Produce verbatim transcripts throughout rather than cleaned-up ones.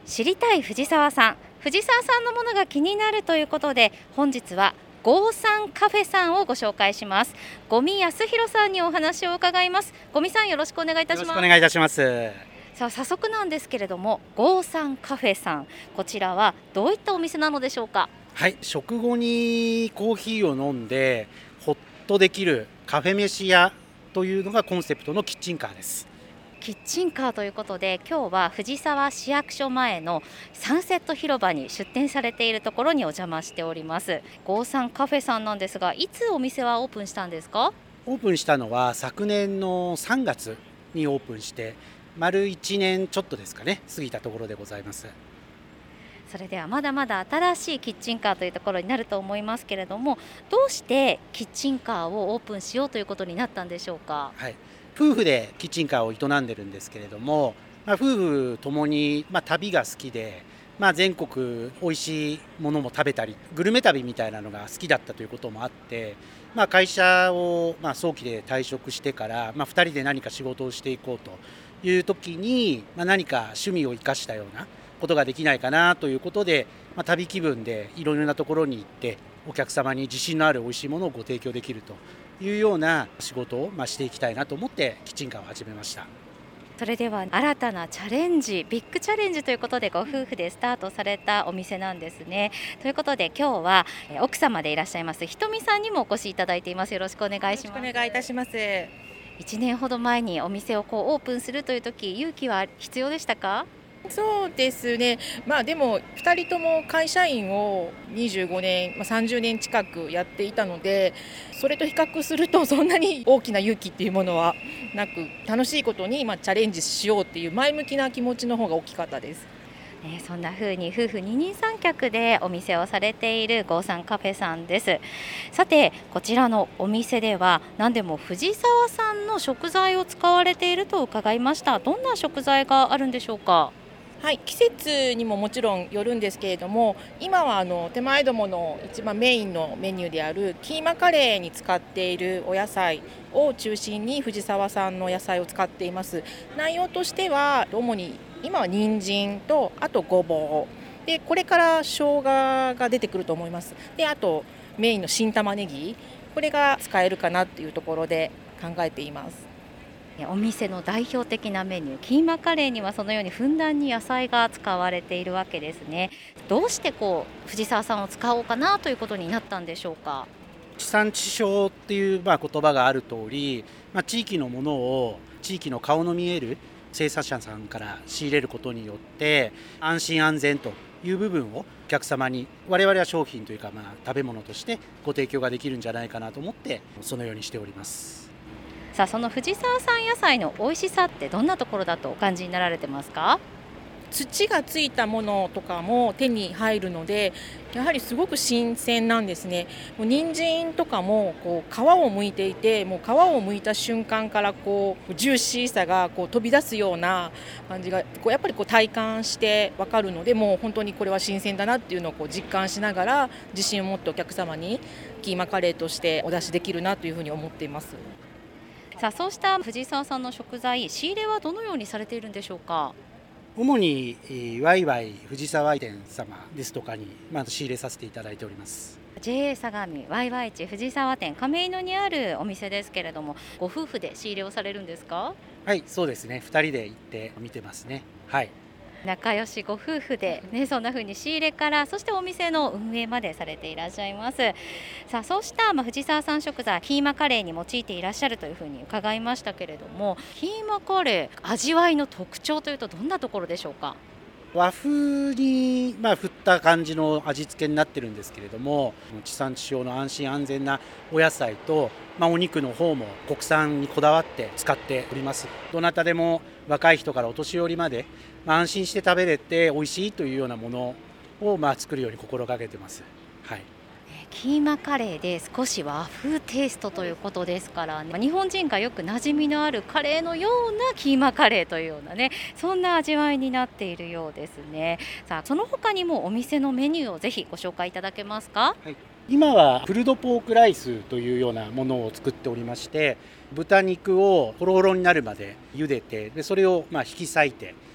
知りたい藤沢さん、藤沢さんのものが気になるということで、本日はゴーサンカフェさんをご紹介します。五味康弘さんにお話を伺います。五味さん、よろしくお願いいたします。 よろしくお願いいたします。 さあ、早速なんですけれども、ゴーサンカフェさん、こちらはどういったお店なのでしょうか。 はい、食後にコーヒーを飲んでほっとできるカフェ飯屋というのがコンセプトのキッチンカーです。 キッチンカーということで、今日は藤沢市役所前のサンセット広場に出店されているところにお邪魔しております。ゴーサンカフェさんなんですが、いつお店はオープンしたんですか？ オープンしたのは昨年のさんがつにオープンして丸いちねんちょっとですかね、過ぎたところでございます。 それではまだまだ新しいキッチンカーというところになると思いますけれども、どうしてキッチンカーをオープンしようということになったんでしょうか？ はい、夫婦でキッチンカーを営んでるんですけれども、まあ、夫婦ともに、まあ、旅が好きで、まあ、全国おいしいものも食べたりグルメ旅みたいなのが好きだったということもあって、まあ、会社を、まあ、早期で退職してから、まあ、ふたりで何か仕事をしていこうという時に、まあ、何か趣味を生かしたようなことができないかなということで、まあ、旅気分でいろいろなところに行ってお客様に自信のあるおいしいものをご提供できるというような仕事をまあしていきたいなと思ってキッチンカーを始めました。 それでは新たなチャレンジ、ビッグチャレンジということでご夫婦でスタートされたお店なんですね。ということで今日は奥様でいらっしゃいますひとみさんにもお越しいただいています。よろしくお願いします。 よろしくお願いいたします。 いちねんほど前にお店をこうオープンするという時、勇気は必要でしたか？ そうですね、まあ、でもふたりとも会社員をにじゅうごねん、まあ、さんじゅうねん近くやっていたので、それと比較するとそんなに大きな勇気っていうものはなく、楽しいことにまあチャレンジしようっていう前向きな気持ちの方が大きかったです。 ね、そんな風に夫婦二人三脚でお店をされているゴーサンカフェさんです。さて、こちらのお店では何でも藤沢産の食材を使われていると伺いました。どんな食材があるんでしょうか？ はい、季節にももちろんよるんですけれども、今はあの手前どもの一番メインのメニューであるキーマカレーに使っているお野菜を中心に藤沢産の野菜を使っています。内容としては主に今は人参とあとごぼうで、これから生姜が出てくると思います。で、あとメインの新玉ねぎ、これが使えるかなっていうところで考えています。 お店の代表的なメニューキーマカレーにはそのようにふんだんに野菜が使われているわけですね。どうしてこう藤沢さんを使おうかなということになったんでしょうか？ 地産地消っていうまあ言葉がある通り、まあ、地域のものを地域の顔の見える生産者さんから仕入れることによって安心安全という部分をお客様に我々は商品というかまあ食べ物としてご提供ができるんじゃないかなと思ってそのようにしております。 さあ、その藤沢産野菜の美味しさってどんなところだとお感じになられてますか？ 土がついたものとかも手に入るので、やはりすごく新鮮なんですね。もう人参とかもこう皮を剥いていて、もう皮を剥いた瞬間からこうジューシーさがこう飛び出すような感じがこうやっぱりこう体感して分かるので、もう本当にこれは新鮮だなっていうのをこう実感しながら自信を持ってお客様にキーマカレーとしてお出しできるなというふうに思っています。 さあ、そうした藤沢さんの食材、仕入れはどのようにされているんでしょうか？ 主にワイワイ藤沢店様ですとかに、まあ、仕入れさせていただいております。 ジェーエー 相模ワイワイ市藤沢店亀戸にあるお店ですけれども、ご夫婦で仕入れをされるんですか？ はい、そうですね、ふたりで行って見てますね。はい、 仲良しご夫婦で、ね、そんな風に仕入れからそしてお店の運営までされていらっしゃいます。さあ、そうした、まあ、藤沢産食材キーマカレーに用いていらっしゃるというふうに伺いましたけれども、キーマカレー味わいの特徴というとどんなところでしょうか？ 和風に、まあ、振った感じの味付けになってるんですけれども、地産地消の安心安全なお野菜と、まあ、お肉の方も国産にこだわって使っております。どなたでも若い人からお年寄りまで、まあ、安心して食べれて美味しいというようなものを、まあ、作るように心がけてます。はい、 キーマカレーで少し和風テイストということですから、ね、日本人がよく馴染みのあるカレーのようなキーマカレーというようなね、そんな味わいになっているようですね。さあ、その他にもお店のメニューをぜひご紹介いただけますか？ はい、今はプルドポークライスというようなものを作っておりまして、豚肉をホロホロになるまで茹でて、でそれをまあ引き裂いて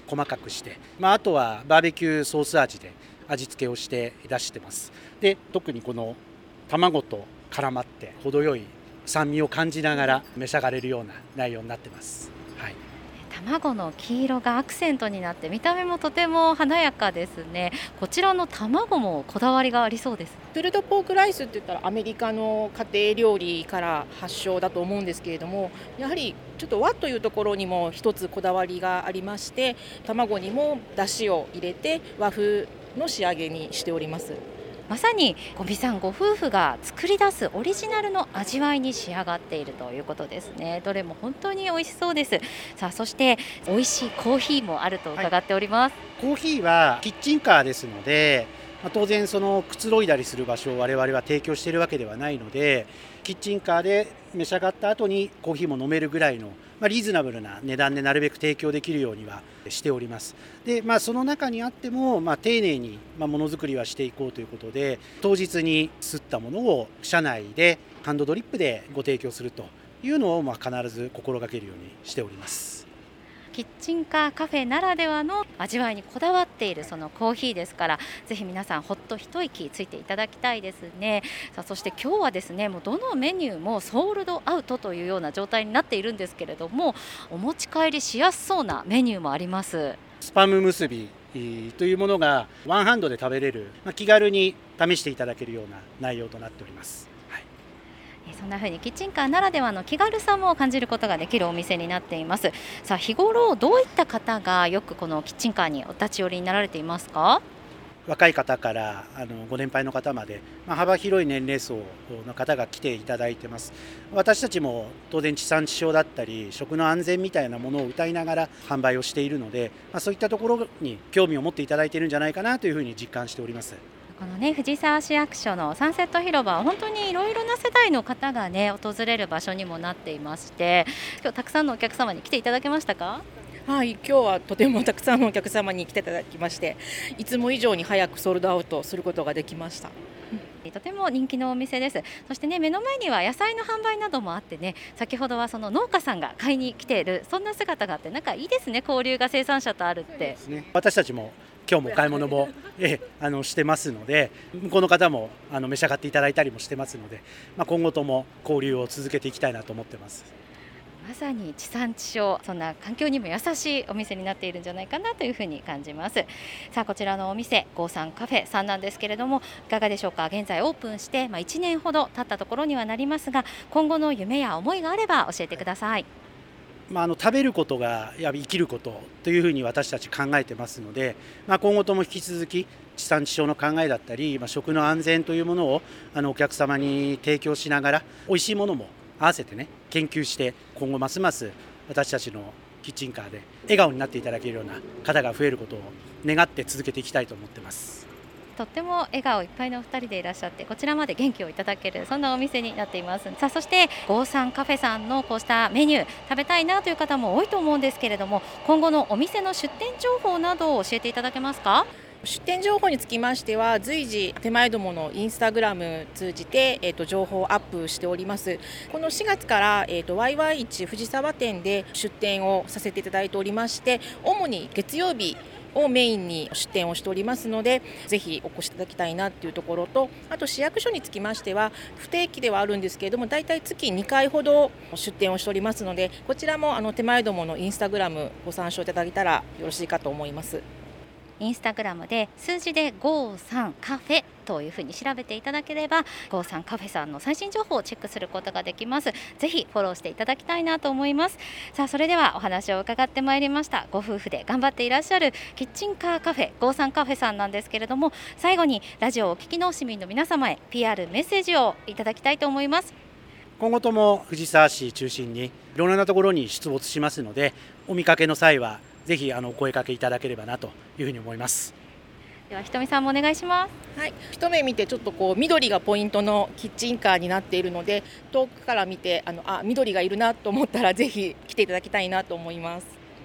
細かくして、まあ、あとはバーベキューソース味で味付けをして出してます。で特にこの卵と絡まって程よい酸味を感じながら召し上がれるような内容になってます。はい、 卵の黄色がアクセントになって見た目もとても華やかですね。こちらの卵もこだわりがありそうです。 プルドポークライスって言ったらアメリカの家庭料理から発祥だと思うんですけれども、やはりちょっと和というところにも一つこだわりがありまして、卵にも出汁を入れて和風の仕上げにしております。 まさに五味さんご夫婦が作り出すオリジナルの味わいに仕上がっているということですね。どれも本当に美味しそうです。さあそして美味しいコーヒーもあると伺っております。 はい、コーヒーはキッチンカーですので、まあ、当然そのくつろいだりする場所を我々は提供しているわけではないので、キッチンカーで召し上がった後にコーヒーも飲めるぐらいの、まあ、リーズナブルな値段でなるべく提供できるようにはしております。で、まあ、その中にあっても、まあ、丁寧にまあものづくりはしていこうということで、当日にすったものを社内でハンドドリップでご提供するというのをまあ必ず心がけるようにしております。 キッチンカーカフェならではの味わいにこだわっているそのコーヒーですから、ぜひ皆さんほっと一息ついていただきたいですね。さあそして今日はですね、もうどのメニューもソールドアウトというような状態になっているんですけれども、お持ち帰りしやすそうなメニューもあります。 スパム結びというものがワンハンドで食べれる、まあ、気軽に試していただけるような内容となっております。 そんな風にキッチンカーならではの気軽さも感じることができるお店になっています。さあ日頃どういった方がよくこのキッチンカーにお立ち寄りになられていますか？ 若い方からあのご年配の方まで、まあ、幅広い年齢層の方が来ていただいてます。私たちも当然地産地消だったり食の安全みたいなものを謳いながら販売をしているので、まあ、そういったところに興味を持っていただいているんじゃないかなというふうに実感しております。 このね、藤沢市役所のサンセット広場は本当にいろいろな世代の方がね訪れる場所にもなっていまして、今日たくさんのお客様に来ていただけましたか？ はい、今日はとてもたくさんのお客様に来ていただきまして、いつも以上に早くソールドアウトすることができました。 とても人気のお店です。そしてね、目の前には野菜の販売などもあってね、先ほどはその農家さんが買いに来ている、そんな姿があって、なんかいいですね、交流が生産者とあるって。 ね、私たちも今日もお買い物も、えあのしてますので、向こうの方もあの召し上がっていただいたりもしてますので、まあ、今後とも交流を続けていきたいなと思ってます。 まさに地産地消、そんな環境にも優しいお店になっているんじゃないかなというふうに感じます。さあこちらのお店、ゴーサンカフェさんなんですけれども、いかがでしょうか？現在オープンして、まあ、いちねんほど経ったところにはなりますが、今後の夢や思いがあれば教えてください。 まあ、あの食べることがや生きることというふうに私たち考えてますので、まあ、今後とも引き続き地産地消の考えだったり、まあ、食の安全というものをあのお客様に提供しながら、美味しいものも合わせてね研究して、今後ますます私たちのキッチンカーで笑顔になっていただけるような方が増えることを願って続けていきたいと思ってます。 とっても笑顔いっぱいのお二人でいらっしゃって、こちらまで元気をいただける、そんなお店になっています。さあそしてゴーサンカフェさんのこうしたメニュー食べたいなという方も多いと思うんですけれども、今後のお店の出店情報などを教えていただけますか？ 出店情報につきましては、随時手前どものインスタグラム通じて、えー、と情報をアップしております。このしがつから、えー、とワイワイ市藤沢店で出店をさせていただいておりまして、主に月曜日をメインに出店をしておりますので、ぜひお越しいただきたいなというところと、あと市役所につきましては不定期ではあるんですけれども、だいたい月にかいほど出店をしておりますので、こちらもあの手前どものインスタグラムご参照いただけたらよろしいかと思います。 インスタグラムで数字でゴーサンカフェというふうに調べていただければ、ゴーサンカフェさんの最新情報をチェックすることができます。ぜひフォローしていただきたいなと思います。さあそれではお話を伺ってまいりました。ご夫婦で頑張っていらっしゃるキッチンカーカフェゴーサンカフェさんなんですけれども、最後にラジオをお聞きの市民の皆様へ ピーアール メッセージをいただきたいと思います。 今後とも藤沢市中心にいろんなところに出没しますので、お見かけの際はぜひあのお声掛けいただければなというふうに思います。 ではひとみさんもお願いします。 はい、一目見てちょっとこう緑がポイントのキッチンカーになっているので、遠くから見てあのあ緑がいるなと思ったらぜひ来ていただきたいなと思います。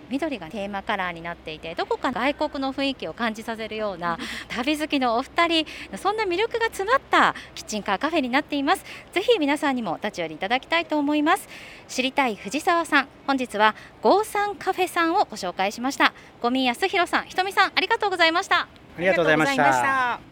緑がテーマカラーになっていて、どこか外国の雰囲気を感じさせるような旅好きのお二人、そんな魅力が詰まったキッチンカーカフェになっています。ぜひ皆さんにも立ち寄りいただきたいと思います。知りたい藤沢さん、本日はゴーサンカフェさんをご紹介しました。五味康弘さん、ひとみさん、ありがとうございました。 ありがとうございました。